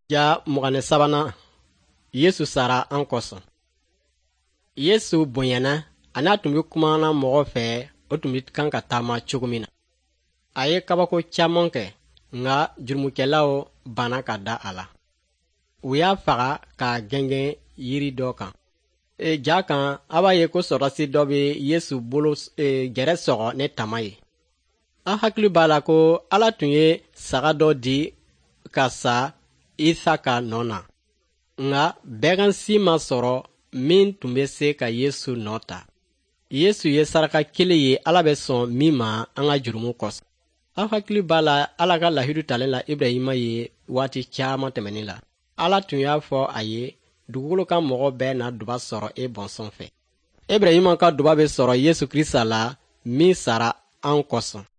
Ja mugane sabana Yesu sara an kosɔn. Yesu bonyana ana tun bɛ kumana mɔgɔ fɛ o tun bɛ kan ka taama cogo min na. A ye kabako caman kɛ nka jurumukɛlaw banna ka da a la. U y'a faga k'a gɛngɛn yiri dɔ kan. Ja kan a b'a ye ko sɔrɔdasi dɔ bɛ Yesu bolo gɛrɛ sɔgɔ ne tama ye. A hakili b'a la ko Ala tun ye saga dɔ di ka sa Isa ka nɔ na. Nka bɛnkan si ma sɔrɔ min tun bɛ se ka Yesu nɔ ta. Yesu ye saraka kelen ye Ala bɛ sɔn min ma an ka jurumu kosɔn. Aw hakili b'a la Ala ka lahidu talen la Ibrahima ye waati caman tɛmɛnin la. Ala tun y'a fɔ a ye dugukolo kan mɔgɔ bɛɛ na duba sɔrɔ e bɔnsɔn fɛ. Ibrahima ka duba bɛ sɔrɔ Yesu Krista la min sara an kosɔn.